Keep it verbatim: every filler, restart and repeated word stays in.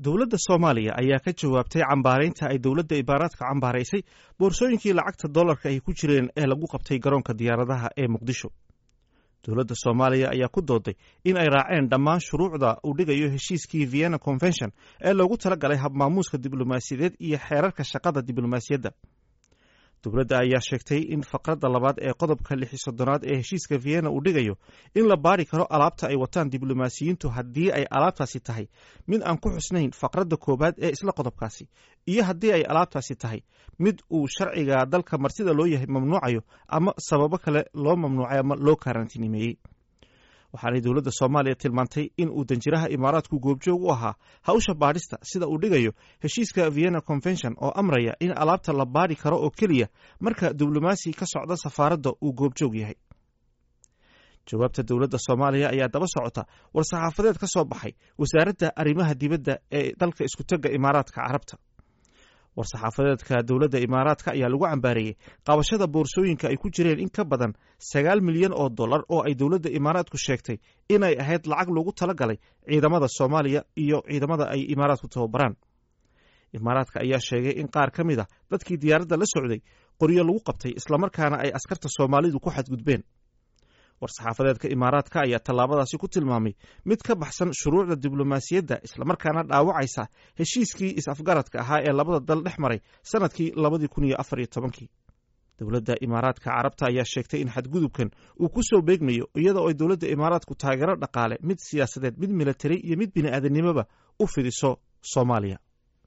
dowladda Soomaaliya ayaa ka jawaabtay cambaaraynta ay dowladda Imaaraadka cambaaraysay boorsooyinkii lacagta dollarka ay ku jireen ee lagu qabtay garoonka diyaaradaha ee Muqdisho. Dowladda Soomaaliya ayaa ku dooday in ay raaceen dhammaan shuruucda uu dhigayo heshiiskii Vienna Convention ee loogu talagalay habmaamuuska diblomaasiyadeed iyo xeerarka shaqada diblomaasiyadda. Dowladda ayaa sheegtay in faqradda labaad ee qodobka lix iyo soddonaad ee heshiiska Vienna uu dhigayo in la baari karo alaabta ay wataan diblomaasiyiintu haddii ay alaabtaasi tahay mid aan ku xusnayn faqradda koowaad ee isla qodobkaasi, iyo haddii ay alaabtaasi tahay mid uu sharciga dalka martida loo yahay mamnuucayo ama sababo kale loo mamnuucay ama loo karantiinimeeyey. Waxaanay dowladda Soomaaliya tilmaantay in uu danjiraha Imaaraadku goobjoog u ahaa hawsha baadhista sida uu dhigayo heshiiska Vienna Convention oo amraya in alaabta la baadhi karo oo keliya marka diblomaasi ka socda safaaradda uu goobjoog yahay. Jawaabta dowladda Soomaaliya ayaa daba socota war-saxaafadeed ka soo baxay wasaaradda arrimaha dibadda ee dalka isku tagga Imaaraadka Carabta. war-saxaafadeedka dowladda Imaaraadka ayaa lagu cambaareeyey qabashada boorsooyinka ay ku jireen in ka badan sagaal milyan oo dollar oo ay dowladda Imaaraadku sheegtay inay ahayd lacag loogu talagalay ciidamada Soomaaliya iyo ciidamada ay Imaaraadku tababaraan. Imaaraadka ayaa sheegay in qaar ka mid ah dadkii diyaaradda la socday qoryo lagu qabtay islamarkaana ay askarta Soomaalidu ku xadgudbeen. war-saxaafadeedka Imaaraadka ayaa tallaabadaasi ku tilmaamay mid ka baxsan shuruucda diblomaasiyadda islamarkaana dhaawacaysa heshiiskii is-afgaradka ahaa ee labada dal dhex maray sanadkii labadii kun iyo afar iyo tobankii. Dowladda Imaaraadka Carabta ayaa sheegtay in xadgudubkan uu ku soo beegmayo iyada oo ay dowladda Imaaraadku taageero dhaqaale, mid siyaasadeed, mid militari iyo mid bini'aadanimoba u fidiso Soomaaliya.